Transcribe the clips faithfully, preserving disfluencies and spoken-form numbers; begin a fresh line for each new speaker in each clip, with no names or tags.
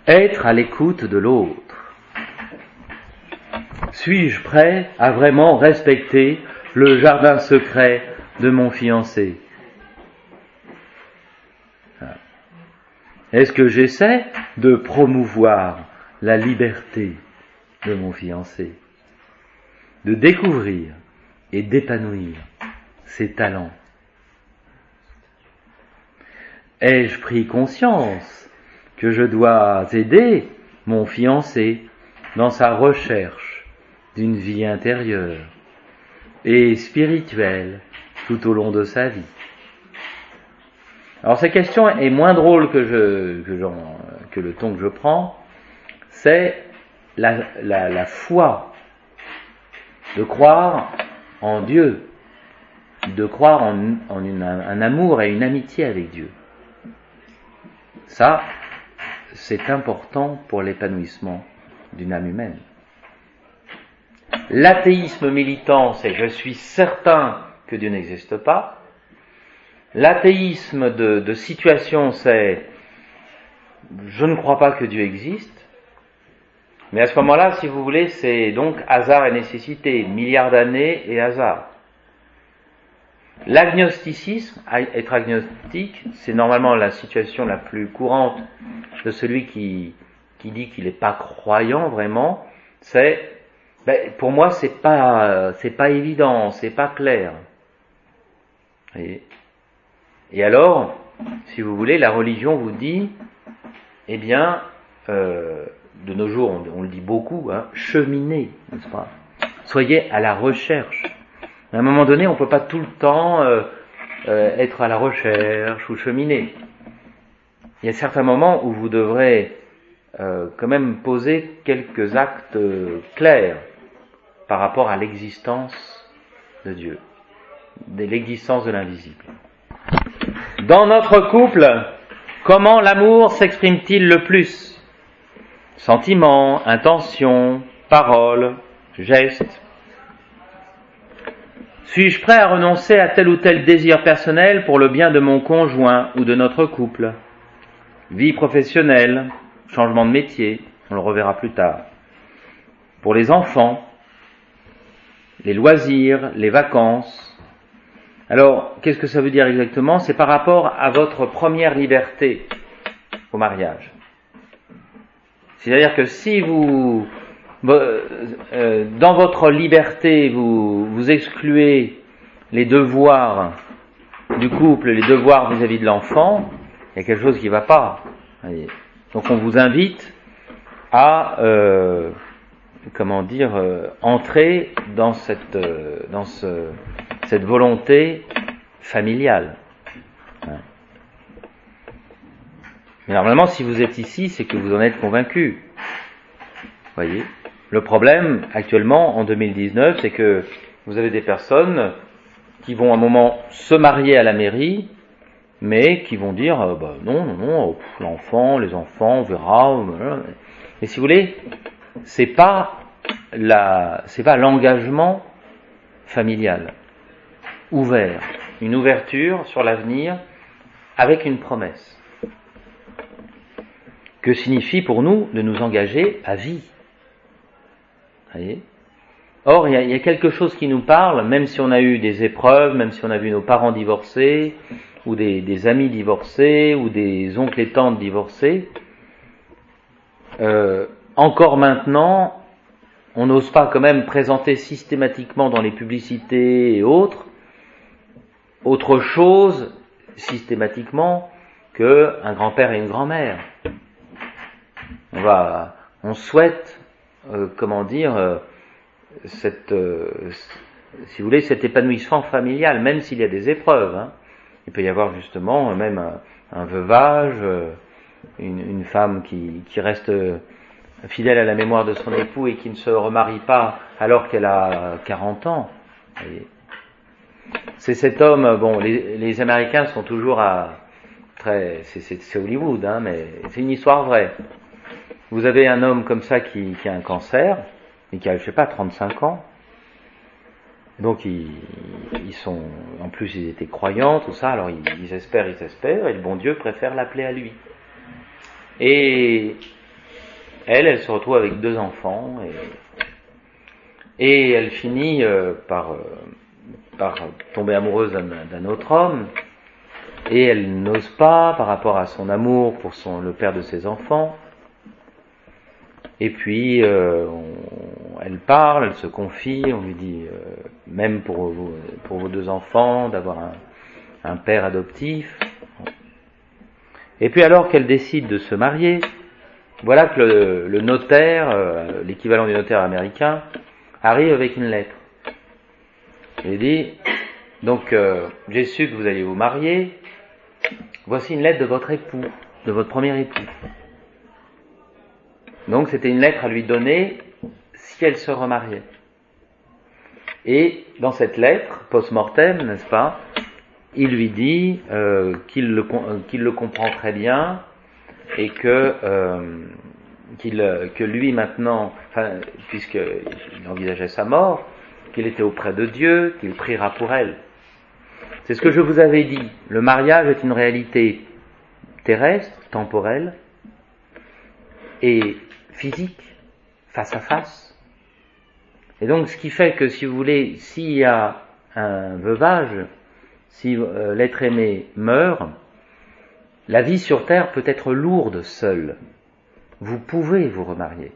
Être à l'écoute de l'autre. Suis-je prêt à vraiment respecter le jardin secret de mon fiancé? Est-ce que j'essaie de promouvoir la liberté de mon fiancé, de découvrir et d'épanouir ses talents? Ai-je pris conscience que je dois aider mon fiancé dans sa recherche d'une vie intérieure et spirituelle tout au long de sa vie? Alors cette question est moins drôle que, je, que, j'en, que le ton que je prends. C'est la, la, la foi de croire en Dieu, de croire en, en une, un amour et une amitié avec Dieu. Ça, c'est important pour l'épanouissement d'une âme humaine. L'athéisme militant, c'est « je suis certain que Dieu n'existe pas ». L'athéisme de, de situation, c'est « je ne crois pas que Dieu existe ». Mais à ce moment-là, si vous voulez, c'est donc hasard et nécessité, milliards d'années et hasard. L'agnosticisme, être agnostique, c'est normalement la situation la plus courante de celui qui, qui dit qu'il n'est pas croyant vraiment. C'est, ben, pour moi, c'est pas, c'est pas évident, c'est pas clair. Et, et alors, si vous voulez, la religion vous dit, eh bien, euh, de nos jours, on, on le dit beaucoup, hein, cheminez, n'est-ce pas? Soyez à la recherche. À un moment donné, on ne peut pas tout le temps euh, euh, être à la recherche ou cheminer. Il y a certains moments où vous devrez euh, quand même poser quelques actes euh, clairs par rapport à l'existence de Dieu, de l'existence de l'invisible. Dans notre couple, comment l'amour s'exprime-t-il le plus? Sentiments, intentions, paroles, gestes. Suis-je prêt à renoncer à tel ou tel désir personnel pour le bien de mon conjoint ou de notre couple? Vie professionnelle, changement de métier, on le reverra plus tard. Pour les enfants, les loisirs, les vacances. Alors, qu'est-ce que ça veut dire exactement? C'est par rapport à votre première liberté au mariage. C'est-à-dire que si vous... dans votre liberté, vous, vous excluez les devoirs du couple, les devoirs vis-à-vis de l'enfant, il y a quelque chose qui ne va pas. Donc on vous invite à, euh, comment dire, euh, entrer dans cette, euh, dans ce, cette volonté familiale. Mais normalement, si vous êtes ici, c'est que vous en êtes convaincu. Voyez. Le problème, actuellement, en deux mille dix-neuf, c'est que vous avez des personnes qui vont à un moment se marier à la mairie, mais qui vont dire, euh, bah, non, non, non, pff, l'enfant, les enfants, on verra. Et si vous voulez, c'est pas la, c'est pas l'engagement familial, ouvert, une ouverture sur l'avenir avec une promesse. Que signifie pour nous de nous engager à vie? Voyez. Or, il y, a, il y a quelque chose qui nous parle, même si on a eu des épreuves, même si on a vu nos parents divorcés, ou des, des amis divorcés, ou des oncles et tantes divorcés, euh, encore maintenant, on n'ose pas quand même présenter systématiquement dans les publicités et autres, autre chose, systématiquement, qu'un grand-père et une grand-mère. On va, on souhaite, euh, comment dire, euh, cette, euh, si vous voulez, cet épanouissement familial, même s'il y a des épreuves. Hein. Il peut y avoir justement même un, un veuvage, euh, une, une femme qui, qui reste fidèle à la mémoire de son époux et qui ne se remarie pas alors qu'elle a quarante ans. Et c'est cet homme, bon, les, les Américains sont toujours à très, c'est, c'est, c'est Hollywood, hein, mais c'est une histoire vraie. Vous avez un homme comme ça qui, qui a un cancer, et qui a, je sais pas, trente-cinq ans. Donc ils, ils sont, en plus ils étaient croyants, tout ça, alors ils, ils espèrent, ils espèrent, et le bon Dieu préfère l'appeler à lui. Et elle, elle se retrouve avec deux enfants et, et elle finit euh, par, euh, par tomber amoureuse d'un, d'un autre homme et elle n'ose pas par rapport à son amour pour son, le père de ses enfants. Et puis euh, on, elle parle, elle se confie, on lui dit euh, même pour vos, pour vos deux enfants d'avoir un, un père adoptif. Et puis alors qu'elle décide de se marier, voilà que le, le notaire, euh, l'équivalent du notaire américain, arrive avec une lettre. Il dit, donc euh, j'ai su que vous alliez vous marier, voici une lettre de votre époux, de votre premier époux. Donc c'était une lettre à lui donner si elle se remariait. Et dans cette lettre, post-mortem, n'est-ce pas, il lui dit euh, qu'il, le, qu'il le comprend très bien et que, euh, qu'il, que lui maintenant, enfin, puisqu'il envisageait sa mort, qu'il était auprès de Dieu, qu'il priera pour elle. C'est ce que je vous avais dit. Le mariage est une réalité terrestre, temporelle et physique, face à face. Et donc ce qui fait que, si vous voulez, s'il y a un veuvage, si euh, l'être aimé meurt, la vie sur terre peut être lourde seule. Vous pouvez vous remarier.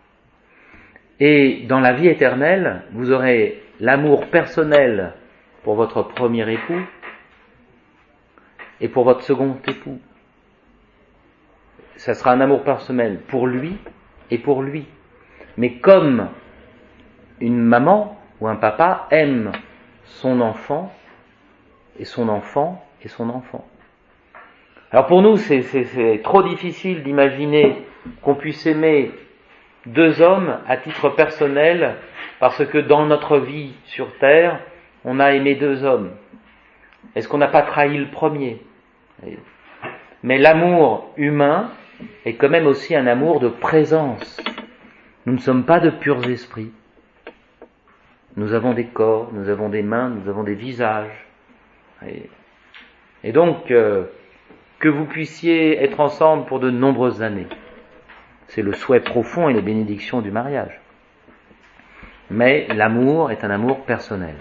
Et dans la vie éternelle, vous aurez l'amour personnel pour votre premier époux et pour votre second époux. Ça sera un amour personnel pour lui et pour lui. Mais comme une maman ou un papa aime son enfant, et son enfant et son enfant. Alors pour nous, c'est, c'est, c'est trop difficile d'imaginer qu'on puisse aimer deux hommes à titre personnel, parce que dans notre vie sur terre, on a aimé deux hommes. Est-ce qu'on n'a pas trahi le premier ? Mais l'amour humain est quand même aussi un amour de présence. Nous ne sommes pas de purs esprits. Nous avons des corps, nous avons des mains, nous avons des visages. Et, et donc, euh, que vous puissiez être ensemble pour de nombreuses années. C'est le souhait profond et les bénédictions du mariage. Mais l'amour est un amour personnel.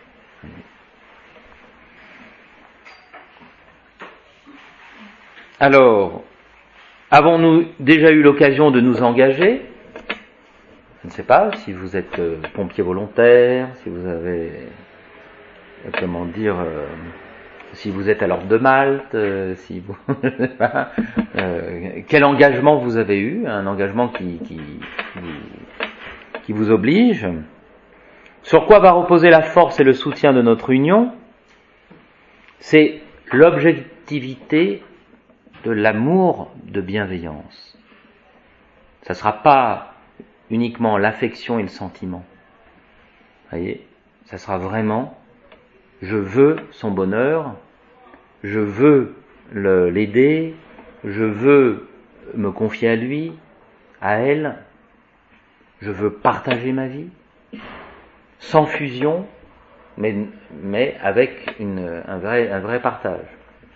Alors, avons-nous déjà eu l'occasion de nous engager ? Je ne sais pas si vous êtes euh, pompier volontaire, si vous avez, euh, comment dire, euh, si vous êtes à l'Ordre de Malte, euh, si vous, je ne sais pas, euh, quel engagement vous avez eu, un engagement qui, qui, qui, qui vous oblige. Sur quoi va reposer la force et le soutien de notre union ? C'est l'objectivité de l'amour de bienveillance. Ça ne sera pas uniquement l'affection et le sentiment. Vous voyez, ça sera vraiment, je veux son bonheur, je veux le, l'aider, je veux me confier à lui, à elle, je veux partager ma vie, sans fusion, mais, mais avec une, un, vrai, un vrai partage.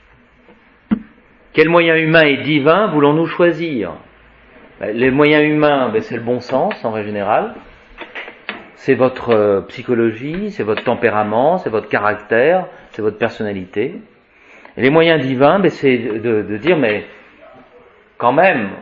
Quel moyen humain et divin voulons-nous choisir ? Les moyens humains, ben c'est le bon sens en règle générale. C'est votre euh, psychologie, c'est votre tempérament, c'est votre caractère, c'est votre personnalité. Et les moyens divins, ben c'est de, de, de dire, mais quand même,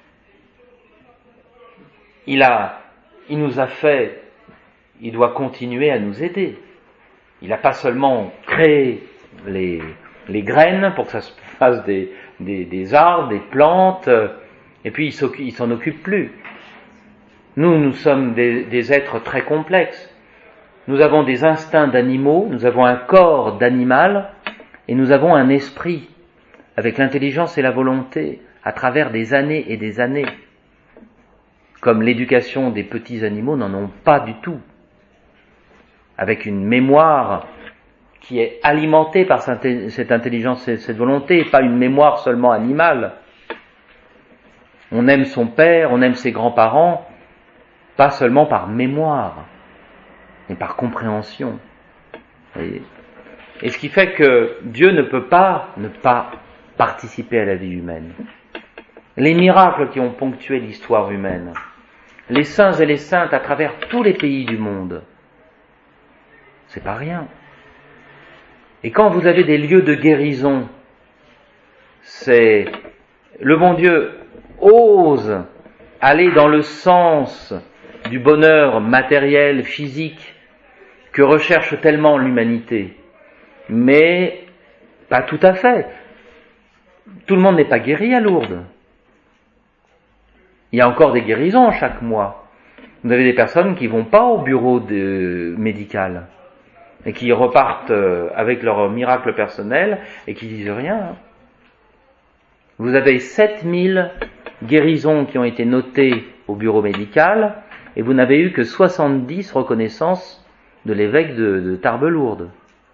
il a, il nous a fait, il doit continuer à nous aider. Il n'a pas seulement créé les, les graines pour que ça se fasse des, des, des arbres, des plantes, et puis il ne s'en occupe plus. Nous, nous sommes des, des êtres très complexes. Nous avons des instincts d'animaux, nous avons un corps d'animal, et nous avons un esprit, avec l'intelligence et la volonté, à travers des années et des années. Comme l'éducation des petits animaux n'en ont pas du tout. Avec une mémoire qui est alimentée par cette intelligence et cette volonté, pas une mémoire seulement animale. On aime son père, on aime ses grands-parents, pas seulement par mémoire, mais par compréhension. Et, et ce qui fait que Dieu ne peut pas ne pas participer à la vie humaine. les miracles qui ont ponctué l'histoire humaine, les saints et les saintes à travers tous les pays du monde, c'est pas rien. Et quand vous avez des lieux de guérison, c'est le bon Dieu ose aller dans le sens du bonheur matériel, physique, que recherche tellement l'humanité. Mais pas tout à fait. Tout le monde n'est pas guéri à Lourdes. Il y a encore des guérisons chaque mois. Vous avez des personnes qui vont pas au bureau de, médical et qui repartent avec leur miracle personnel et qui disent rien. Vous avez sept mille guérisons qui ont été notées au bureau médical et vous n'avez eu que soixante-dix reconnaissances de l'évêque de, de Tarbes-Lourdes.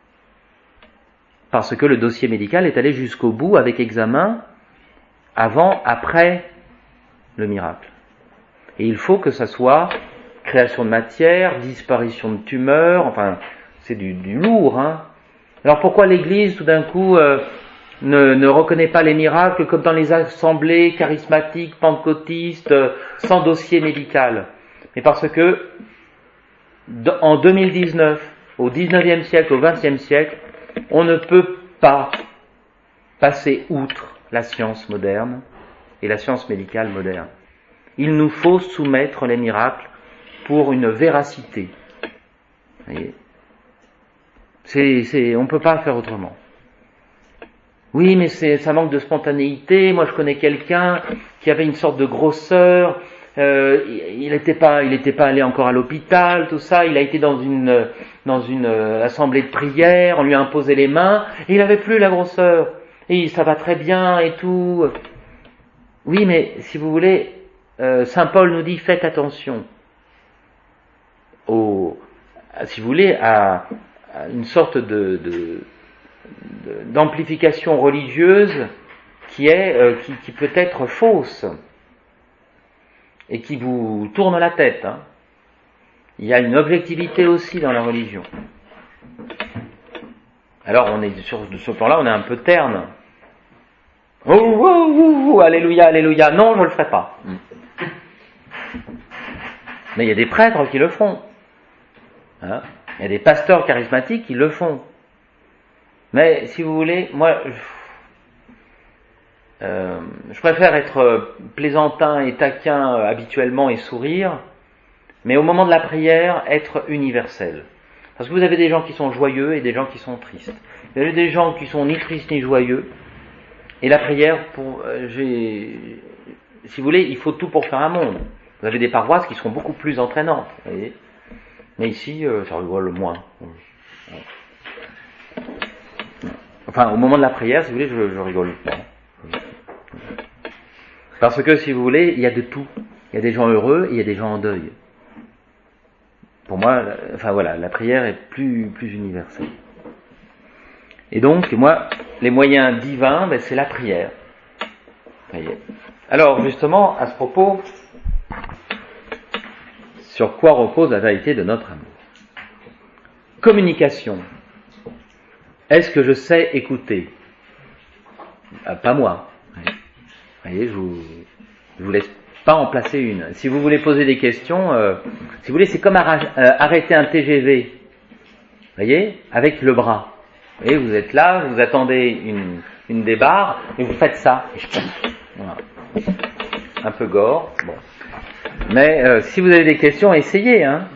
Parce que le dossier médical est allé jusqu'au bout avec examen avant, après le miracle. Et il faut que ça soit création de matière, disparition de tumeurs, enfin, c'est du, du lourd, hein. Alors pourquoi l'Église, tout d'un coup, euh, ne, ne reconnaît pas les miracles comme dans les assemblées charismatiques, pentecôtistes, euh, sans dossier médical? Mais parce que, en deux mille dix-neuf, au dix-neuvième siècle, au vingtième siècle, on ne peut pas passer outre la science moderne et la science médicale moderne. Il nous faut soumettre les miracles pour une véracité. Vous voyez, c'est, c'est, on ne peut pas faire autrement. Oui, mais c'est, ça manque de spontanéité. Moi, je connais quelqu'un qui avait une sorte de grosseur. Euh, il n'était pas, il n'était pas allé encore à l'hôpital, tout ça. Il a été dans une, dans une assemblée de prière. On lui a imposé les mains et il n'avait plus la grosseur. Et ça va très bien et tout. Oui, mais si vous voulez, euh, Saint Paul nous dit faites attention au, si vous voulez, à, à une sorte de, de, de d'amplification religieuse qui est, euh, qui, qui peut être fausse et qui vous tourne la tête. Hein. Il y a une objectivité aussi dans la religion. Alors on est sur ce plan-là, on est un peu terne. Oh, oh, oh, oh, alléluia, alléluia. Non, je ne le ferai pas. Mais il y a des prêtres qui le font. Hein, il y a des pasteurs charismatiques qui le font. Mais si vous voulez, moi, je, euh, je préfère être plaisantin et taquin habituellement et sourire, mais au moment de la prière, être universel. Parce que vous avez des gens qui sont joyeux et des gens qui sont tristes. Vous avez des gens qui sont ni tristes ni joyeux. Et la prière, pour, euh, j'ai, si vous voulez, il faut tout pour faire un monde. Vous avez des paroisses qui sont beaucoup plus entraînantes, vous voyez. Mais ici, euh, ça rigole moins. Enfin, au moment de la prière, si vous voulez, je, je rigole pas. Parce que, si vous voulez, il y a de tout. Il y a des gens heureux et il y a des gens en deuil. Pour moi, la, enfin voilà, la prière est plus, plus universelle. Et donc, moi, les moyens divins, ben, c'est la prière. Voyez. Alors, justement, à ce propos, sur quoi repose la vérité de notre amour? Communication. Est-ce que je sais écouter? euh, Pas moi. Vous voyez, je vous, je vous laisse pas en placer une. Si vous voulez poser des questions, euh, si vous voulez, c'est comme arra- euh, arrêter un T G V. Vous voyez, avec le bras. Vous voyez, vous êtes là, vous attendez une, une des barres, et vous faites ça. Voilà. Un peu gore, bon. Mais euh, si vous avez des questions, essayez. Hein.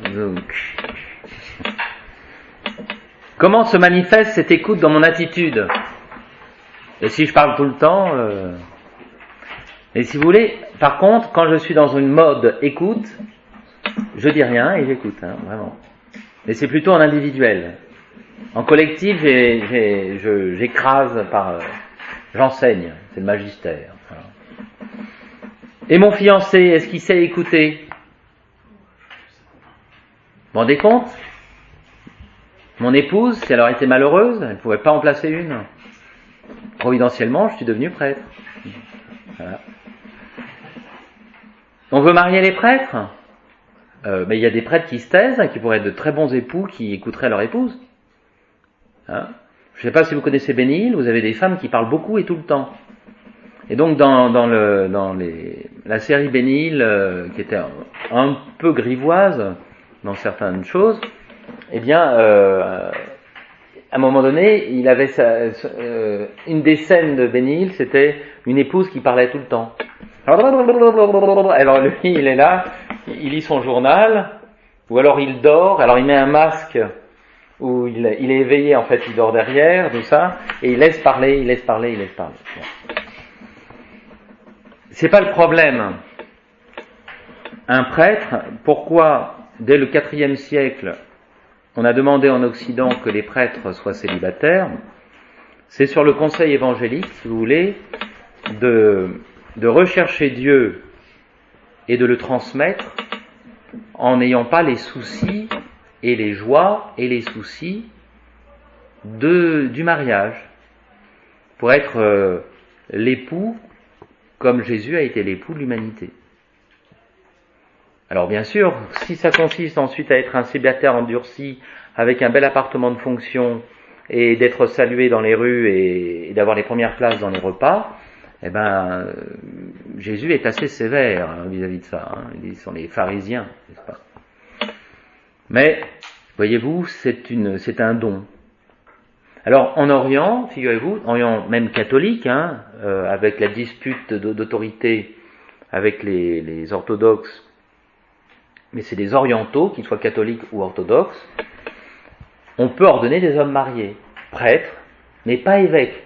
Comment se manifeste cette écoute dans mon attitude? Et si je parle tout le temps... Euh... Et si vous voulez, par contre, quand je suis dans une mode écoute, je dis rien et j'écoute, hein, vraiment. Mais c'est plutôt en individuel. En collectif, j'ai, j'ai, je, j'écrase par... Euh, j'enseigne, c'est le magistère. Voilà. Et mon fiancé, est-ce qu'il sait écouter? Vous vous rendez compte? Mon épouse, si elle aurait été malheureuse, elle ne pouvait pas en placer une. Providentiellement, je suis devenu prêtre. Voilà. On veut marier les prêtres, euh, mais il y a des prêtres qui se taisent, qui pourraient être de très bons époux, qui écouteraient leur épouse. Hein? Je ne sais pas si vous connaissez Bénil, vous avez des femmes qui parlent beaucoup et tout le temps. Et donc dans, dans, le, dans les, la série Bénil, euh, qui était un, un peu grivoise dans certaines choses, eh bien, euh, à un moment donné, il avait sa, euh, une des scènes de Bénil, c'était une épouse qui parlait tout le temps. Alors lui, il est là, il lit son journal, ou alors il dort, alors il met un masque où il, il est éveillé, en fait, il dort derrière, tout ça, et il laisse parler, il laisse parler, il laisse parler. Bon. C'est pas le problème. Un prêtre, pourquoi, dès le quatrième siècle, on a demandé en Occident que les prêtres soient célibataires? C'est sur le conseil évangélique, si vous voulez, de, de rechercher Dieu et de le transmettre en n'ayant pas les soucis et les joies et les soucis de, du mariage, pour être euh, l'époux comme Jésus a été l'époux de l'humanité. Alors bien sûr, si ça consiste ensuite à être un célibataire endurci avec un bel appartement de fonction et d'être salué dans les rues et, et d'avoir les premières places dans les repas, eh ben euh, Jésus est assez sévère hein, vis-à-vis de ça. Hein. Ils sont les pharisiens, n'est-ce pas? Mais voyez-vous, c'est une, c'est un don. Alors en Orient, figurez-vous, Orient même catholique, hein, euh, avec la dispute d'autorité avec les, les orthodoxes, mais c'est des orientaux, qu'ils soient catholiques ou orthodoxes, on peut ordonner des hommes mariés, prêtres, mais pas évêques.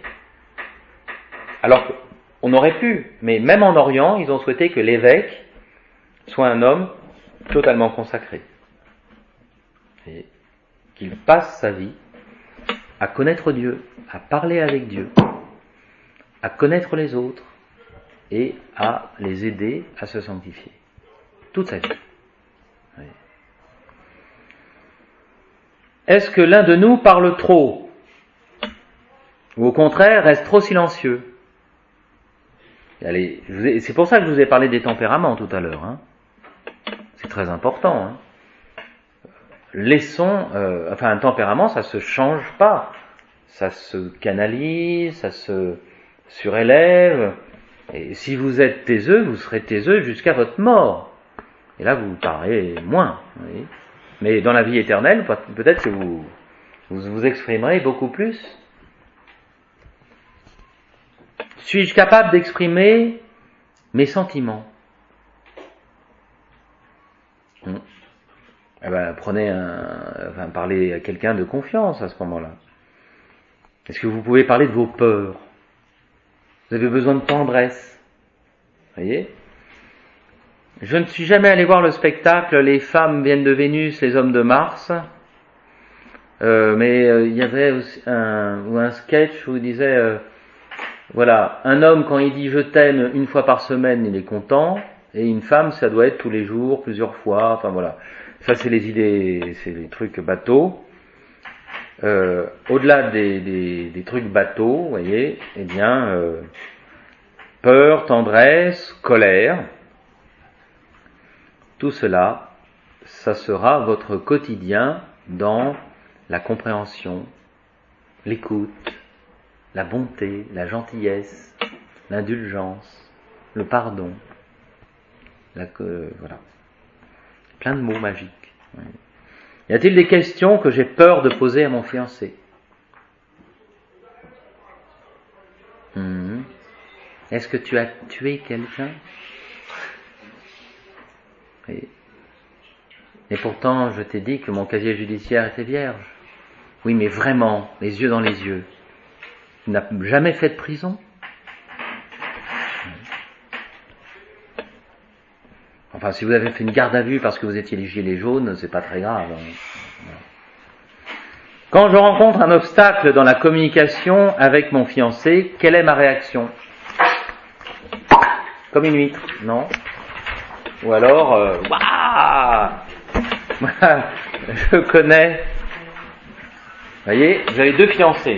Alors on aurait pu, mais même en Orient, ils ont souhaité que l'évêque soit un homme totalement consacré. Et qu'il passe sa vie à connaître Dieu, à parler avec Dieu, à connaître les autres et à les aider à se sanctifier. Toute sa vie. Oui. Est-ce que l'un de nous parle trop? Ou au contraire, reste trop silencieux? Allez, je vous ai, c'est pour ça que je vous ai parlé des tempéraments tout à l'heure. Hein. C'est très important. Hein. Laissons, euh, enfin un tempérament, ça se change pas, ça se canalise, ça se surélève. Et si vous êtes taiseux, vous serez taiseux jusqu'à votre mort. Et là, vous parlez moins. Oui. Mais dans la vie éternelle, peut-être que vous vous, vous exprimerez beaucoup plus. Suis-je capable d'exprimer mes sentiments? Hum. Eh ben, prenez un, enfin, parlez à quelqu'un de confiance à ce moment-là. Est-ce que vous pouvez parler de vos peurs? Vous avez besoin de tendresse. Vous voyez? Je ne suis jamais allé voir le spectacle Les femmes viennent de Vénus, les hommes de Mars. Euh, mais euh, il y avait aussi un, ou un sketch où il disait, euh, voilà, un homme quand il dit je t'aime une fois par semaine, il est content, et une femme, ça doit être tous les jours, plusieurs fois, enfin voilà. Ça, c'est les idées, c'est les trucs bateaux. Euh, au-delà des, des, des trucs bateaux, vous voyez, eh bien, euh, peur, tendresse, colère, tout cela, ça sera votre quotidien dans la compréhension, l'écoute, la bonté, la gentillesse, l'indulgence, le pardon, la, euh, voilà. Plein de mots magiques. Y a-t-il des questions que j'ai peur de poser à mon fiancé? Mmh. Est-ce que tu as tué quelqu'un? Et, et pourtant, je t'ai dit que mon casier judiciaire était vierge. Oui, mais vraiment, les yeux dans les yeux. Tu n'as jamais fait de prison? Enfin, si vous avez fait une garde à vue parce que vous étiez les gilets jaunes, c'est pas très grave. Quand je rencontre un obstacle dans la communication avec mon fiancé, quelle est ma réaction? Comme une huître, non? Ou alors, euh, waouh, je connais. Vous voyez, vous avez deux fiancés.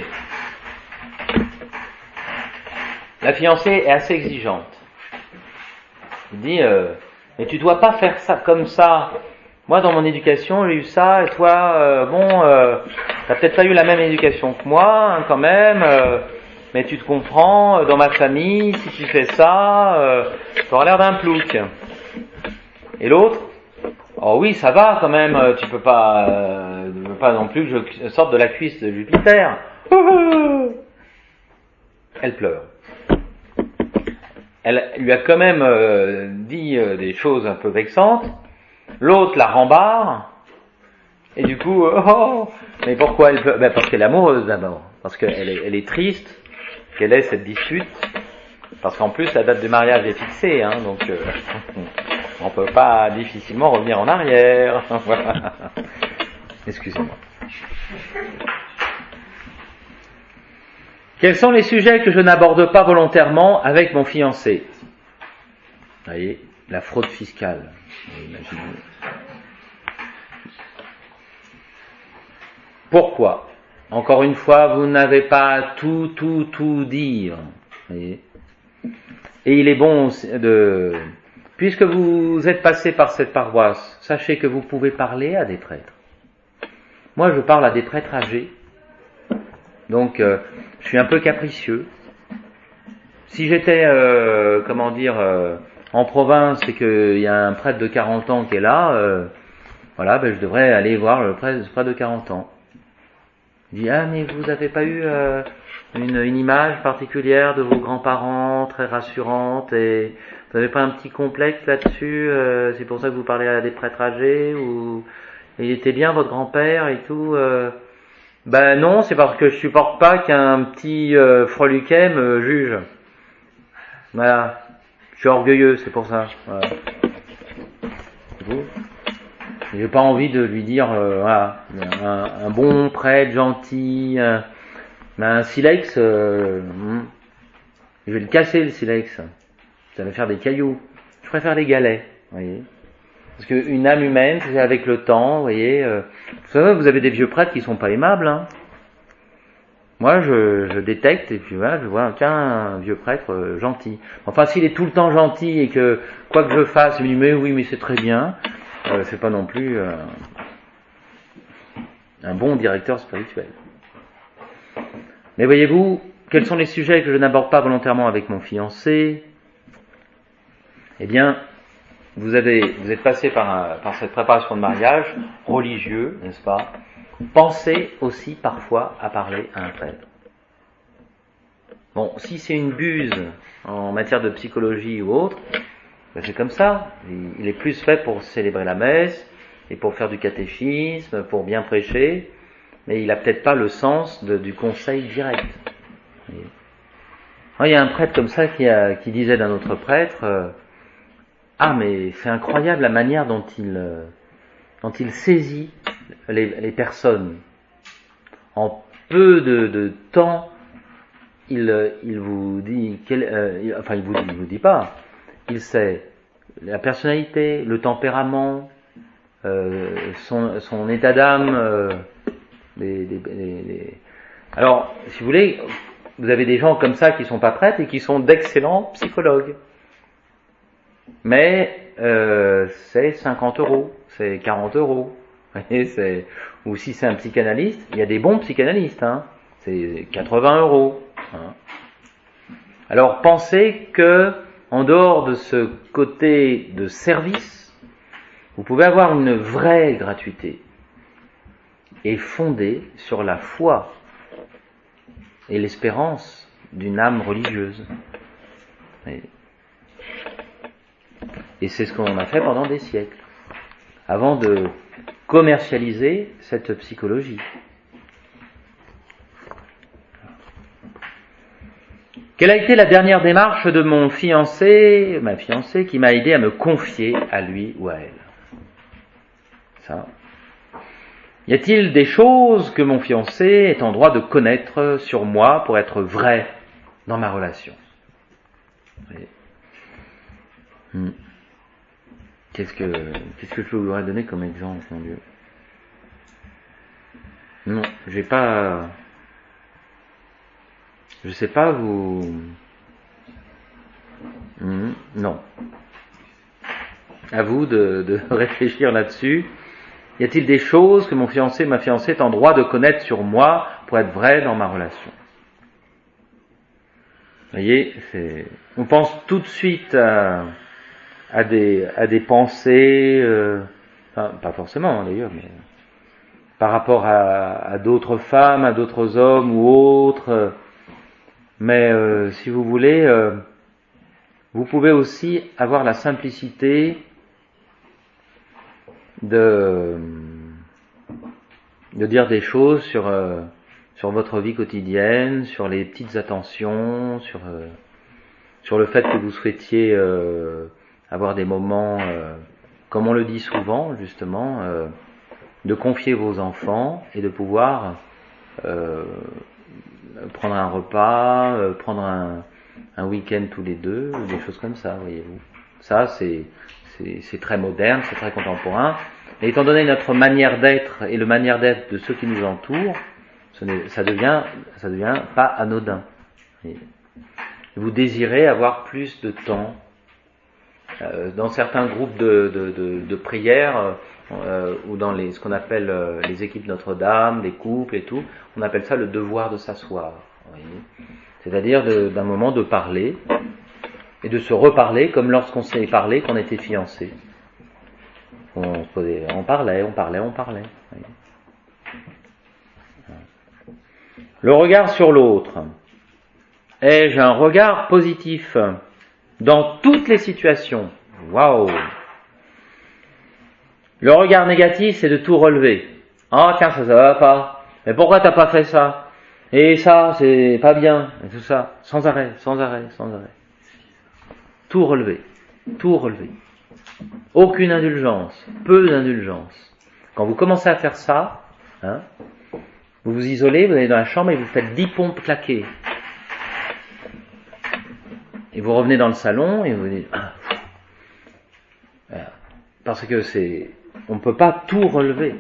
La fiancée est assez exigeante. Il dit, euh, mais tu dois pas faire ça comme ça. Moi, dans mon éducation, j'ai eu ça, et toi, euh, bon, euh, t'as peut-être pas eu la même éducation que moi, hein, quand même. Euh, mais tu te comprends, dans ma famille, si tu fais ça, euh, tu auras l'air d'un plouc. Et l'autre, oh oui, ça va quand même, tu peux pas, euh, tu peux pas non plus que je sorte de la cuisse de Jupiter. Elle pleure. Elle lui a quand même euh, dit euh, des choses un peu vexantes. L'autre la rembarre. Et du coup, euh, oh, mais pourquoi elle pleure? Ben parce qu'elle est amoureuse d'abord. Parce qu'elle est, elle est triste qu'elle ait cette dispute. Parce qu'en plus, la date de mariage est fixée, hein, donc euh, on peut pas difficilement revenir en arrière. Voilà. Excusez-moi. Quels sont les sujets que je n'aborde pas volontairement avec mon fiancé? Vous voyez, la fraude fiscale. Imaginez. Pourquoi? Encore une fois, vous n'avez pas tout, tout, tout dire. Vous voyez. Et il est bon de... Puisque vous êtes passé par cette paroisse, sachez que vous pouvez parler à des prêtres. Moi, je parle à des prêtres âgés. Donc, euh, je suis un peu capricieux. Si j'étais, euh, comment dire, euh, en province et qu'il y a un prêtre de quarante ans qui est là, euh, voilà, ben je devrais aller voir le prêtre, le prêtre de quarante ans. Il dit, ah, mais vous n'avez pas eu euh, une, une image particulière de vos grands-parents, très rassurante, et vous n'avez pas un petit complexe là-dessus, euh, c'est pour ça que vous parlez à des prêtres âgés, ou il était bien votre grand-père et tout euh, Ben non, c'est parce que je supporte pas qu'un petit euh, freluquet me juge. Voilà. Je suis orgueilleux, c'est pour ça. Voilà. Vous J'ai pas envie de lui dire, euh, voilà, un, un bon prêtre gentil, un, un silex, euh, je vais le casser le silex. Ça va faire des cailloux. Je préfère les galets, vous voyez. Parce qu'une âme humaine, c'est avec le temps, vous voyez. Euh, vous savez, vous avez des vieux prêtres qui sont pas aimables, hein. Moi, je, je détecte, et puis voilà, je vois qu'un un vieux prêtre euh, gentil. Enfin, s'il est tout le temps gentil et que, quoi que je fasse, il me dit, mais oui, mais c'est très bien, euh, c'est pas non plus euh, un bon directeur spirituel. Mais voyez-vous, quels sont les sujets que je n'aborde pas volontairement avec mon fiancé? Eh bien, vous avez, vous êtes passé par, un, par cette préparation de mariage religieux, n'est-ce pas? Pensez aussi parfois à parler à un prêtre. Bon, si c'est une buse en matière de psychologie ou autre, ben c'est comme ça. Il est plus fait pour célébrer la messe et pour faire du catéchisme, pour bien prêcher, mais il n'a peut-être pas le sens de, du conseil direct. Il y a un prêtre comme ça qui, a, qui disait d'un autre prêtre, euh, ah mais c'est incroyable la manière dont il, euh, dont il saisit les, les personnes. En peu de, de temps, il, il vous dit, quel, euh, il, enfin il vous, il vous dit pas, il sait la personnalité, le tempérament, euh, son, son état d'âme. Euh, les, les, les, les... Alors, si vous voulez, vous avez des gens comme ça qui sont pas prêtres et qui sont d'excellents psychologues. Mais euh, c'est cinquante euros, c'est quarante euros. C'est, ou si c'est un psychanalyste, il y a des bons psychanalystes, hein, c'est quatre-vingts euros. Hein. Alors pensez que, en dehors de ce côté de service, vous pouvez avoir une vraie gratuité et fondée sur la foi et l'espérance d'une âme religieuse. Et, et c'est ce qu'on a fait pendant des siècles, avant de commercialiser cette psychologie. Quelle a été la dernière démarche de mon fiancé, ma fiancée, qui m'a aidé à me confier à lui ou à elle? Ça. Y a-t-il des choses que mon fiancé est en droit de connaître sur moi pour être vrai dans ma relation? Hmm. Qu'est-ce que, qu'est-ce que je peux vous donner comme exemple, mon Dieu? Non, j'ai pas, je sais pas vous, mmh, non. À vous de, de réfléchir là-dessus. Y a-t-il des choses que mon fiancé, ma fiancée est en droit de connaître sur moi pour être vrai dans ma relation? voyez, c'est, on pense tout de suite à, à, des, à des pensées, euh, enfin, pas forcément d'ailleurs, mais par rapport à, à d'autres femmes, à d'autres hommes ou autres. Mais euh, si vous voulez, euh, vous pouvez aussi avoir la simplicité de, de dire des choses sur, euh, sur votre vie quotidienne, sur les petites attentions, sur, euh, sur le fait que vous souhaitiez euh, avoir des moments, euh, comme on le dit souvent justement, euh, de confier vos enfants et de pouvoir euh, prendre un repas, euh, prendre un, un week-end tous les deux, des choses comme ça, voyez-vous. Ça, c'est, c'est, c'est très moderne, c'est très contemporain. Et étant donné notre manière d'être et le manière d'être de ceux qui nous entourent, ça devient, ça devient pas anodin. Et vous désirez avoir plus de temps. Euh, dans certains groupes de, de, de, de prière, euh, ou dans les, ce qu'on appelle euh, les équipes Notre-Dame, les couples et tout, on appelle ça le devoir de s'asseoir. C'est-à-dire de, d'un moment de parler et de se reparler comme lorsqu'on s'est parlé, qu'on était fiancés. On, on parlait, on parlait, on parlait. Voyez. Le regard sur l'autre. Ai-je un regard positif dans toutes les situations? Waouh! Le regard négatif, c'est de tout relever. Ah tiens, ça, ça va pas. Mais pourquoi t'as pas fait ça? Et ça, c'est pas bien. Et tout ça, sans arrêt, sans arrêt, sans arrêt. Tout relever, tout relever. Aucune indulgence, peu d'indulgence. Quand vous commencez à faire ça, hein, vous vous isolez, vous allez dans la chambre et vous faites dix pompes claquées. Et vous revenez dans le salon et vous dites, ah, voilà. Parce que c'est, on ne peut pas tout relever.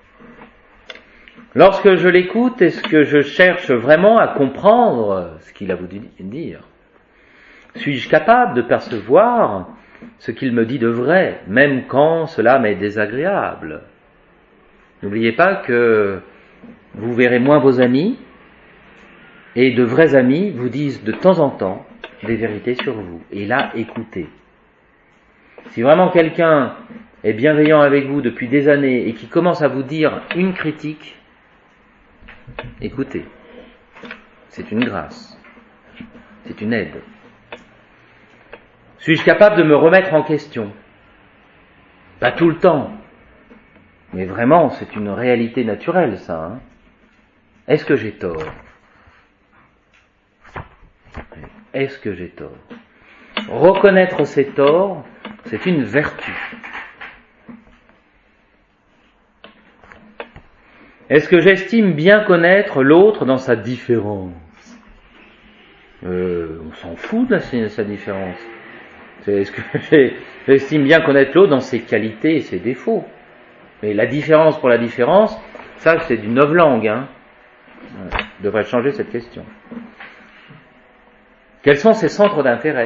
Lorsque je l'écoute, est-ce que je cherche vraiment à comprendre ce qu'il a voulu dire? Suis-je capable de percevoir ce qu'il me dit de vrai, même quand cela m'est désagréable? N'oubliez pas que vous verrez moins vos amis, et de vrais amis vous disent de temps en temps des vérités sur vous. Et là, écoutez. Si vraiment quelqu'un est bienveillant avec vous depuis des années et qui commence à vous dire une critique, écoutez. C'est une grâce. C'est une aide. Suis-je capable de me remettre en question? Pas tout le temps. Mais vraiment, c'est une réalité naturelle, ça. Hein. Est-ce que j'ai tort? Est-ce que j'ai tort? Reconnaître ses torts, c'est une vertu. Est-ce que j'estime bien connaître l'autre dans sa différence? euh, On s'en fout de la, sa différence. C'est, est-ce que j'estime bien connaître l'autre dans ses qualités et ses défauts? Mais la différence pour la différence, ça c'est du novlangue. Hein. Je devrais changer cette question. Quels sont ses centres d'intérêt?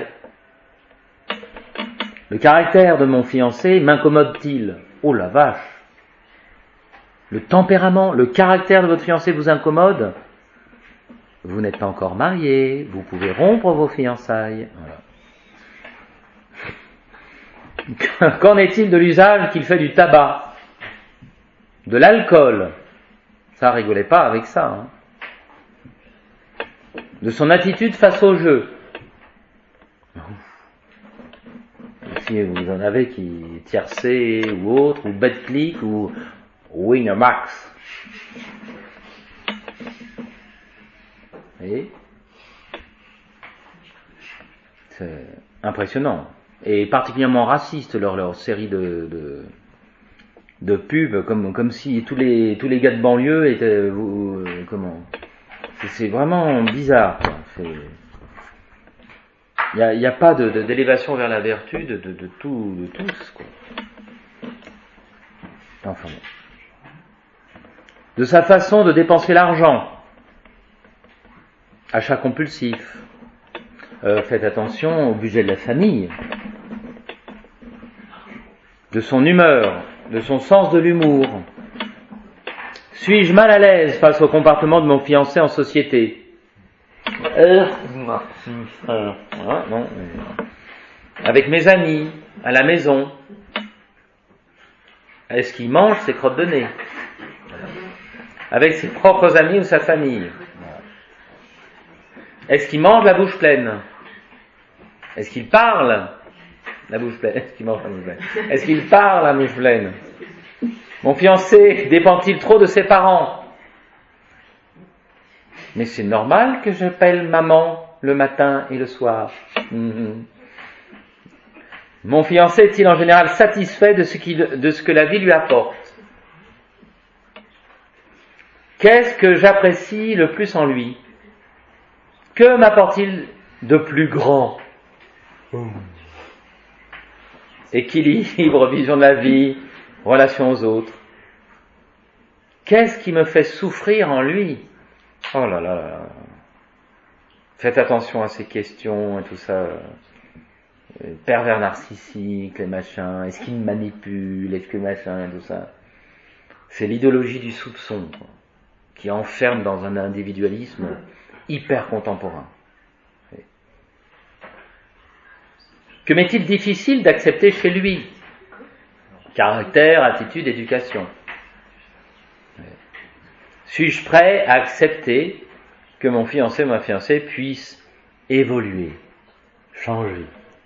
Le caractère de mon fiancé m'incommode-t-il? Oh la vache! Le tempérament, le caractère de votre fiancé vous incommode? Vous n'êtes pas encore marié, vous pouvez rompre vos fiançailles. Voilà. Qu'en est-il de l'usage qu'il fait du tabac, de l'alcool? Ça, rigolez pas avec ça. Hein. De son attitude face au jeu. Si vous en avez qui tiercé ou autre, ou BetClick, ou Winamax. Vous voyez? C'est impressionnant. Et particulièrement raciste, leur, leur série de, de, de pubs, comme, comme si tous les, tous les gars de banlieue étaient, euh, comment, c'est, c'est vraiment bizarre, quoi. C'est, il n'y a, y a pas de, de, d'élévation vers la vertu de, de, de, tout, de tous, quoi. Enfin bon. De sa façon de dépenser l'argent, achat compulsif, euh, faites attention au budget de la famille, de son humeur, de son sens de l'humour. Suis-je mal à l'aise face au comportement de mon fiancé en société? Euh, euh, ah, non. Avec mes amis, à la maison. Est-ce qu'il mange ses crottes de nez? Avec ses propres amis ou sa famille? Est-ce qu'il mange la bouche pleine? Est-ce qu'il parle la bouche pleine? Est-ce qu'il mange la bouche pleine? Est-ce qu'il parle la bouche pleine? Mon fiancé dépend-il trop de ses parents? Mais c'est normal que j'appelle maman le matin et le soir. Mmh. Mon fiancé est-il en général satisfait de ce, qui, de ce que la vie lui apporte? Qu'est-ce que j'apprécie le plus en lui? Que m'apporte-t-il de plus grand? Équilibre, vision de la vie, relation aux autres. Qu'est-ce qui me fait souffrir en lui? Oh là là là. Faites attention à ces questions et tout ça. Pervers narcissique, les machins. Est-ce qu'il me manipule? Est-ce que machin et tout ça? C'est l'idéologie du soupçon qui enferme dans un individualisme hyper contemporain. Que m'est-il difficile d'accepter chez lui? Caractère, attitude, éducation. Suis-je prêt à accepter que mon fiancé ou ma fiancée puisse évoluer, changer?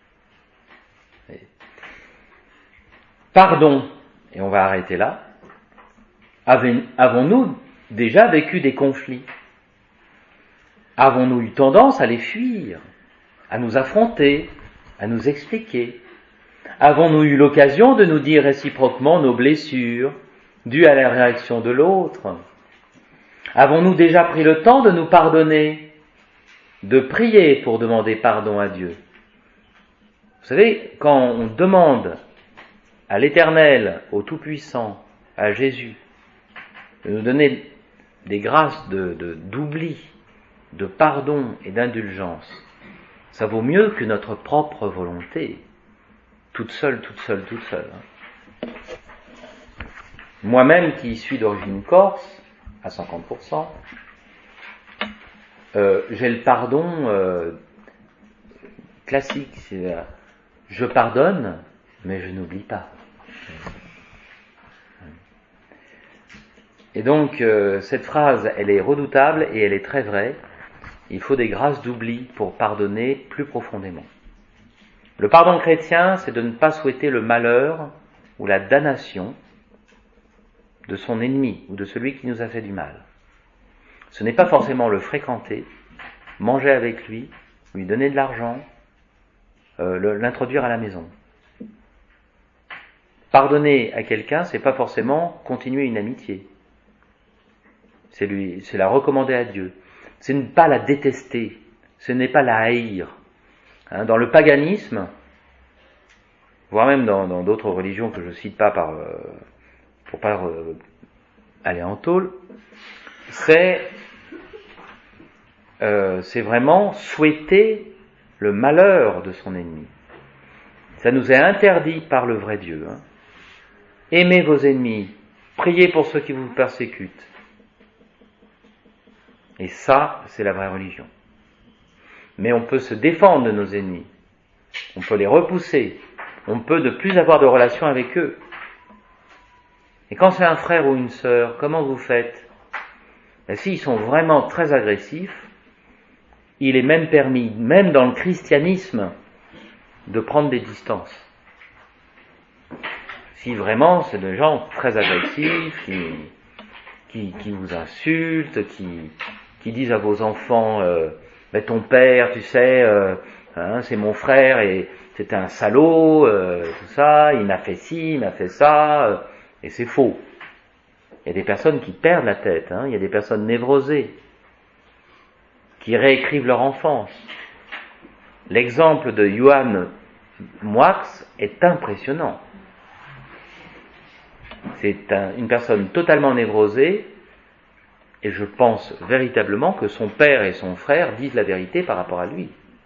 Pardon, et on va arrêter là. Avons-nous déjà vécu des conflits? Avons-nous eu tendance à les fuir, à nous affronter, à nous expliquer? Avons-nous eu l'occasion de nous dire réciproquement nos blessures dues à la réaction de l'autre? Avons-nous déjà pris le temps de nous pardonner, de prier pour demander pardon à Dieu? Vous savez, quand on demande à l'Éternel, au Tout-Puissant, à Jésus, de nous donner des grâces de, de, d'oubli, de pardon et d'indulgence, ça vaut mieux que notre propre volonté, toute seule, toute seule, toute seule. Moi-même qui suis d'origine corse, à cinquante pour cent, euh, j'ai le pardon euh, classique, c'est euh, je pardonne, mais je n'oublie pas. Et donc, euh, cette phrase, elle est redoutable et elle est très vraie. Il faut des grâces d'oubli pour pardonner plus profondément. Le pardon chrétien, c'est de ne pas souhaiter le malheur ou la damnation de son ennemi ou de celui qui nous a fait du mal. Ce n'est pas forcément le fréquenter, manger avec lui, lui donner de l'argent, euh, le, l'introduire à la maison. Pardonner à quelqu'un, c'est pas forcément continuer une amitié. C'est lui, c'est la recommander à Dieu. C'est ne pas la détester, ce n'est pas la haïr. Hein, dans le paganisme, voire même dans, dans d'autres religions que je ne cite pas par, euh, pour pas euh, aller en tôle, c'est, euh, c'est vraiment souhaiter le malheur de son ennemi. Ça nous est interdit par le vrai Dieu. Hein. Aimez vos ennemis, priez pour ceux qui vous persécutent. Et ça, c'est la vraie religion. Mais on peut se défendre de nos ennemis. On peut les repousser. On peut ne plus avoir de relation avec eux. Et quand c'est un frère ou une sœur, comment vous faites? Et s'ils sont vraiment très agressifs, il est même permis, même dans le christianisme, de prendre des distances. Si vraiment c'est des gens très agressifs, qui, qui, qui vous insultent, qui, qui disent à vos enfants euh, ben ton père, tu sais, euh, hein, c'est mon frère et c'est un salaud, euh, tout ça, il m'a fait ci, il m'a fait ça, euh, et c'est faux. Il y a des personnes qui perdent la tête, hein, il y a des personnes névrosées, qui réécrivent leur enfance. L'exemple de Johann Moix est impressionnant. C'est un, une personne totalement névrosée, et je pense véritablement que son père et son frère disent la vérité par rapport à lui.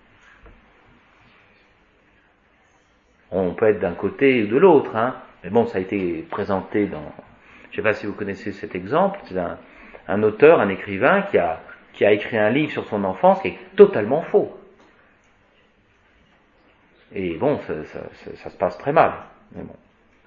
On peut être d'un côté ou de l'autre, hein, mais bon, ça a été présenté dans... Je ne sais pas si vous connaissez cet exemple, c'est un, un auteur, un écrivain qui a, qui a écrit un livre sur son enfance qui est totalement faux. Et bon, ça, ça, ça, ça se passe très mal. Mais bon.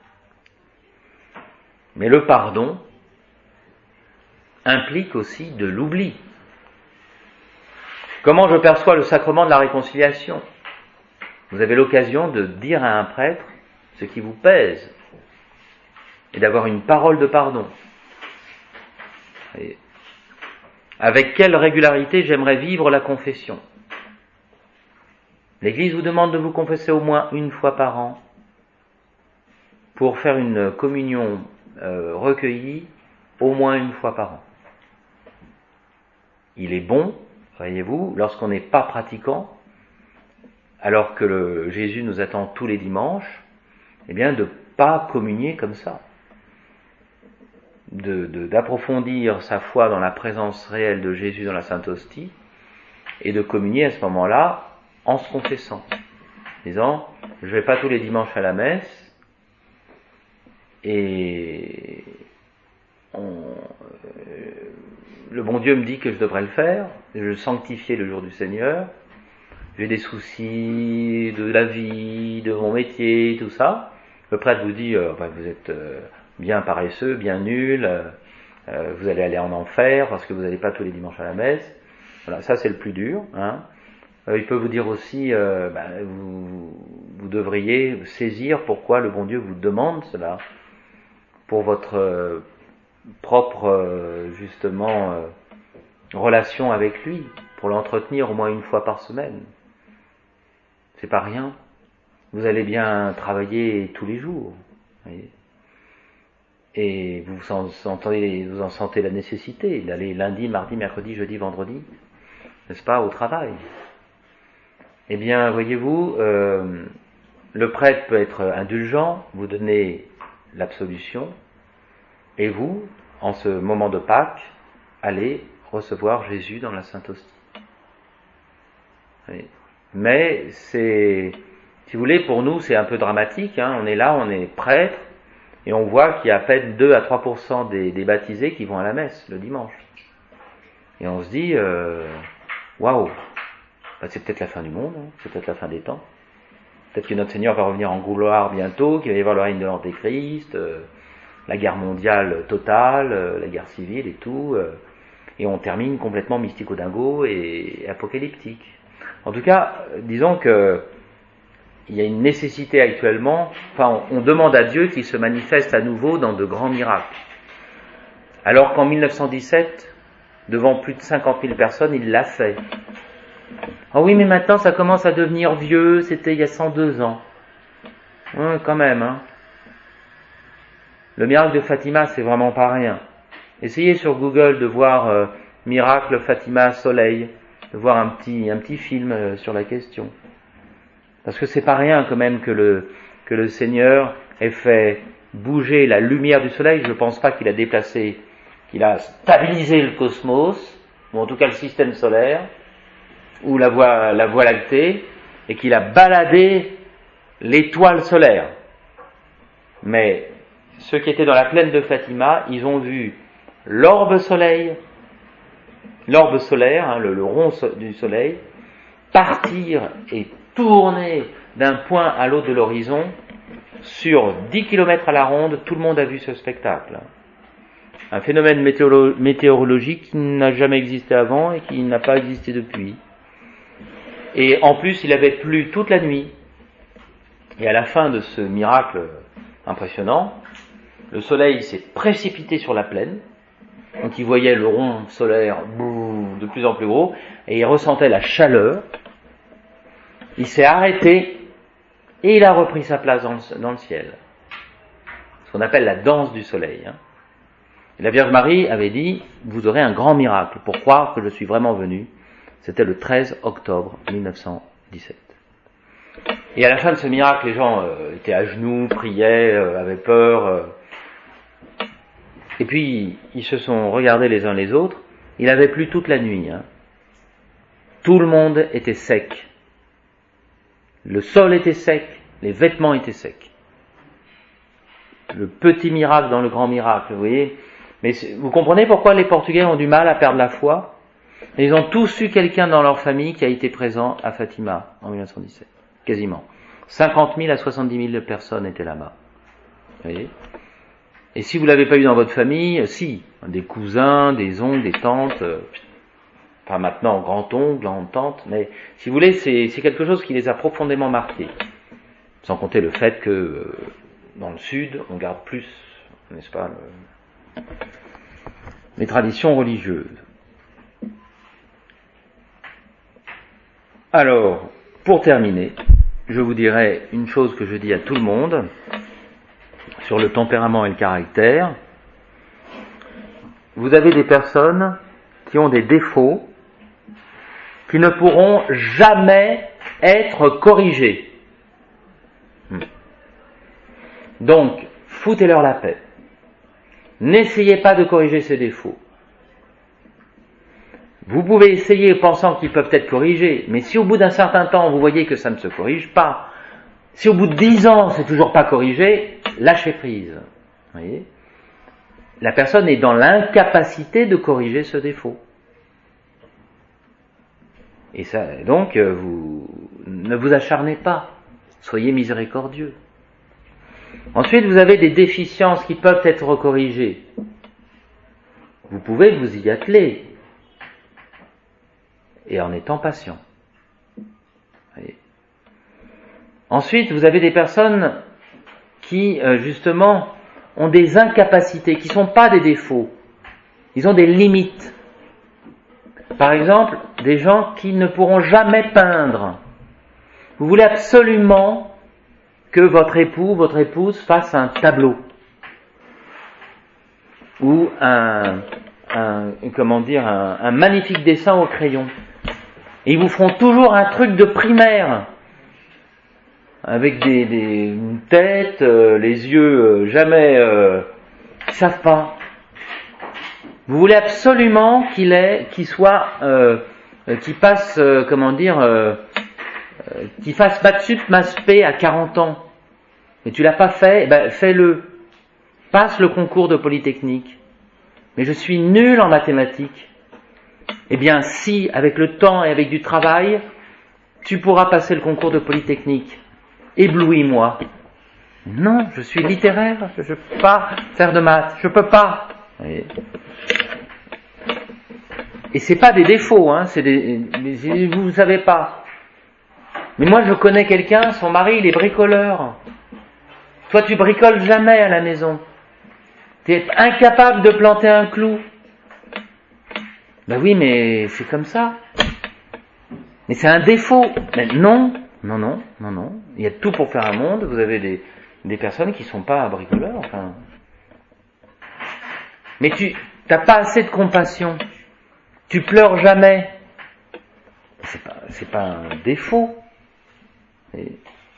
Mais le pardon implique aussi de l'oubli. Comment je perçois le sacrement de la réconciliation? Vous avez l'occasion de dire à un prêtre ce qui vous pèse et d'avoir une parole de pardon. Et avec quelle régularité j'aimerais vivre la confession? L'Église vous demande de vous confesser au moins une fois par an pour faire une communion euh, recueillie au moins une fois par an. Il est bon, voyez-vous, lorsqu'on n'est pas pratiquant, alors que le, Jésus nous attend tous les dimanches, eh bien de ne pas communier comme ça. De, de, d'approfondir sa foi dans la présence réelle de Jésus dans la Sainte Hostie et de communier à ce moment-là en se confessant, disant je ne vais pas tous les dimanches à la messe et on, euh, le bon Dieu me dit que je devrais le faire, je veux sanctifier le jour du Seigneur, j'ai des soucis de la vie, de mon métier, tout ça. Le prêtre vous dit euh, bah, vous êtes euh, bien paresseux, bien nul, euh, euh, vous allez aller en enfer parce que vous n'allez pas tous les dimanches à la messe. Voilà, ça c'est le plus dur. Hein. Euh, il peut vous dire aussi, euh, bah, vous, vous devriez saisir pourquoi le bon Dieu vous demande cela, pour votre euh, propre euh, justement euh, relation avec lui, pour l'entretenir au moins une fois par semaine. C'est pas rien. Vous allez bien travailler tous les jours. Voyez. Et vous en, sentez, vous en sentez la nécessité d'aller lundi, mardi, mercredi, jeudi, vendredi, n'est-ce pas, au travail. Eh bien, voyez-vous, euh, le prêtre peut être indulgent, vous donner l'absolution, et vous, en ce moment de Pâques, allez recevoir Jésus dans la Sainte Hostie. Voyez. Mais c'est, si vous voulez, pour nous, c'est un peu dramatique. Hein. On est là, on est prêtre, et on voit qu'il y a à peine deux à trois pour cent des, des baptisés qui vont à la messe le dimanche. Et on se dit, waouh, wow, bah, c'est peut-être la fin du monde, hein. C'est peut-être la fin des temps. Peut-être que notre Seigneur va revenir en gloire bientôt, qu'il va y avoir le règne de l'Antéchrist, euh, la guerre mondiale totale, euh, la guerre civile et tout, euh, et on termine complètement mystico-dingo et, et apocalyptique. En tout cas, disons que il y a une nécessité actuellement, enfin on, on demande à Dieu qu'il se manifeste à nouveau dans de grands miracles. Alors qu'en mille neuf cent dix-sept, devant plus de cinquante mille personnes, il l'a fait. Ah oui, mais maintenant ça commence à devenir vieux, c'était il y a cent deux ans. Ouais, quand même, hein. Le miracle de Fatima, c'est vraiment pas rien. Essayez sur Google de voir euh, miracle Fatima soleil, de voir un petit, un petit film euh, sur la question. Parce que c'est pas rien quand même que le, que le Seigneur ait fait bouger la lumière du soleil. Je ne pense pas qu'il a déplacé, qu'il a stabilisé le cosmos, ou en tout cas le système solaire, ou la voie, la voie lactée, et qu'il a baladé l'étoile solaire. Mais ceux qui étaient dans la plaine de Fatima, ils ont vu l'orbe soleil, l'orbe solaire, hein, le, le rond du soleil, partir et tourner d'un point à l'autre de l'horizon sur dix kilomètres à la ronde. Tout le monde a vu ce spectacle. Un phénomène météoro- météorologique qui n'a jamais existé avant et qui n'a pas existé depuis. Et en plus, il avait plu toute la nuit. Et à la fin de ce miracle impressionnant, le soleil s'est précipité sur la plaine. Donc il voyait le rond solaire de plus en plus gros et il ressentait la chaleur. Il s'est arrêté et il a repris sa place dans le, dans le ciel. Ce qu'on appelle la danse du soleil. Hein. Et la Vierge Marie avait dit, vous aurez un grand miracle pour croire que je suis vraiment venu. C'était le treize octobre mille neuf cent dix-sept. Et à la fin de ce miracle, les gens euh, étaient à genoux, priaient, euh, avaient peur. Euh. Et puis, ils se sont regardés les uns les autres. Il avait plu toute la nuit. Hein. Tout le monde était sec. Le sol était sec, les vêtements étaient secs. Le petit miracle dans le grand miracle, vous voyez. Mais vous comprenez pourquoi les Portugais ont du mal à perdre la foi ? Et ils ont tous eu quelqu'un dans leur famille qui a été présent à Fatima en mille neuf cent dix-sept, quasiment. cinquante mille à soixante-dix mille personnes étaient là-bas. Vous voyez ? Et si vous ne l'avez pas eu dans votre famille, si, des cousins, des oncles, des tantes, euh, enfin maintenant grand-oncle, grande-tante, mais si vous voulez, c'est, c'est quelque chose qui les a profondément marqués. Sans compter le fait que euh, dans le Sud, on garde plus, n'est-ce pas, le, les traditions religieuses. Alors, pour terminer, je vous dirai une chose que je dis à tout le monde sur le tempérament et le caractère. Vous avez des personnes qui ont des défauts qui ne pourront jamais être corrigés. Donc, foutez-leur la paix. N'essayez pas de corriger ces défauts. Vous pouvez essayer pensant qu'ils peuvent être corrigés, mais si au bout d'un certain temps vous voyez que ça ne se corrige pas, si au bout de dix ans c'est toujours pas corrigé, lâchez prise. Vous voyez ? La personne est dans l'incapacité de corriger ce défaut. Et ça, donc, vous ne vous acharnez pas, soyez miséricordieux. Ensuite, vous avez des déficiences qui peuvent être corrigées. Vous pouvez vous y atteler. Et en étant patient. Voyez. Ensuite, vous avez des personnes qui, euh, justement, ont des incapacités, qui ne sont pas des défauts. Ils ont des limites. Par exemple, des gens qui ne pourront jamais peindre. Vous voulez absolument que votre époux, votre épouse fasse un tableau. Ou un, un comment dire, un, un magnifique dessin au crayon. Et ils vous feront toujours un truc de primaire, avec des, des une tête, euh, les yeux euh, jamais, euh, ils savent pas. Vous voulez absolument qu'il ait, qu'il soit, euh, qu'il passe, euh, comment dire, euh, euh, qu'il fasse maths sup, maths spé à quarante ans. Mais tu l'as pas fait, eh ben fais-le. Passe le concours de Polytechnique. Mais je suis nul en mathématiques. Eh bien, si, avec le temps et avec du travail, tu pourras passer le concours de Polytechnique. Éblouis-moi. Non, je suis littéraire, je ne peux pas faire de maths, je ne peux pas. Et, et c'est pas des défauts, hein, c'est des, des, vous ne savez pas. Mais moi, je connais quelqu'un, son mari, il est bricoleur. Toi, tu bricoles jamais à la maison. Tu es incapable de planter un clou. Ben oui, mais c'est comme ça. Mais c'est un défaut. Mais non, non, non, non, non. Il y a tout pour faire un monde. Vous avez des, des personnes qui ne sont pas bricoleurs. Enfin. Mais tu n'as pas assez de compassion. Tu pleures jamais. C'est pas, c'est pas un défaut. Et,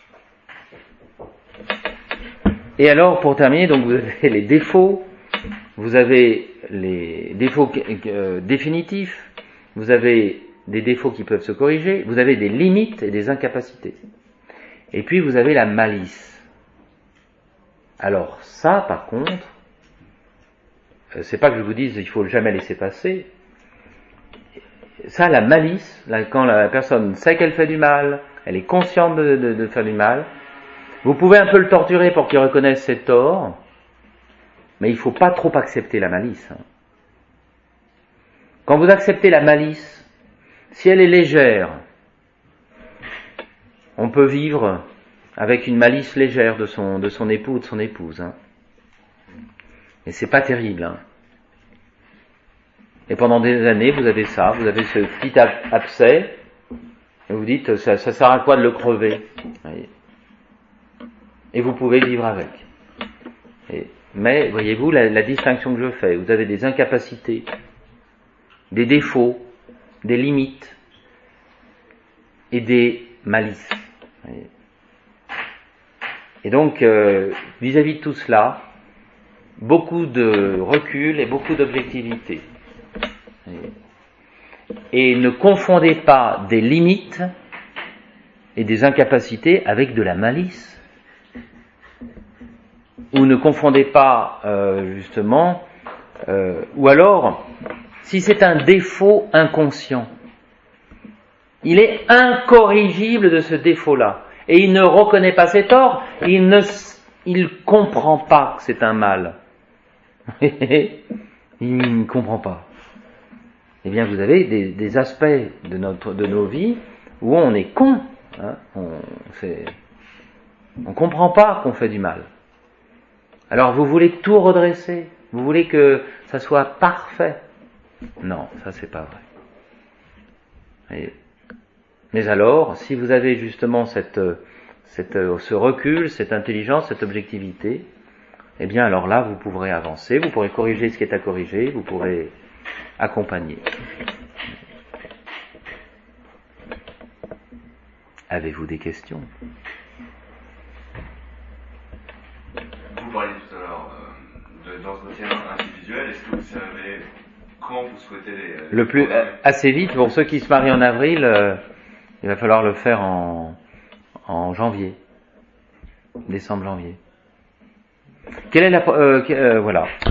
Et alors, pour terminer, donc vous avez les défauts. Vous avez les défauts euh, définitifs, vous avez des défauts qui peuvent se corriger, vous avez des limites et des incapacités. Et puis vous avez la malice. Alors ça, par contre, euh, c'est pas que je vous dise il faut jamais laisser passer. Ça, la malice, là, quand la personne sait qu'elle fait du mal, elle est consciente de, de, de faire du mal, vous pouvez un peu le torturer pour qu'il reconnaisse ses torts, mais il ne faut pas trop accepter la malice. Quand vous acceptez la malice, si elle est légère, on peut vivre avec une malice légère de son, de son époux ou de son épouse. Hein. Et c'est pas terrible. Hein. Et pendant des années, vous avez ça, vous avez ce petit abcès, et vous dites, ça, ça sert à quoi de le crever ? Et vous pouvez vivre avec. Et, mais, voyez-vous, la, la distinction que je fais, vous avez des incapacités, des défauts, des limites, et des malices. Et donc, euh, vis-à-vis de tout cela, beaucoup de recul et beaucoup d'objectivité. Et ne confondez pas des limites et des incapacités avec de la malice. Ou ne confondez pas, euh, justement, euh, ou alors, si c'est un défaut inconscient. Il est incorrigible de ce défaut-là. Et il ne reconnaît pas ses torts, il ne il comprend pas que c'est un mal. Il ne comprend pas. Eh bien, vous avez des, des aspects de, notre, de nos vies où on est con. Hein, on ne comprend pas qu'on fait du mal. Alors, vous voulez tout redresser. Vous voulez que ça soit parfait. Non, ça c'est pas vrai. Et, mais alors, si vous avez justement cette, cette, ce recul, cette intelligence, cette objectivité, eh bien alors là, vous pourrez avancer, vous pourrez corriger ce qui est à corriger, vous pourrez accompagner. Avez-vous des questions?
Vous parliez tout à l'heure euh, d'entretien individuel. Est-ce que vous savez quand vous souhaitez les...
Le plus, assez vite, pour ceux qui se marient en avril, euh, il va falloir le faire en, en janvier. Décembre-janvier. Quelle est la... Euh, euh, voilà.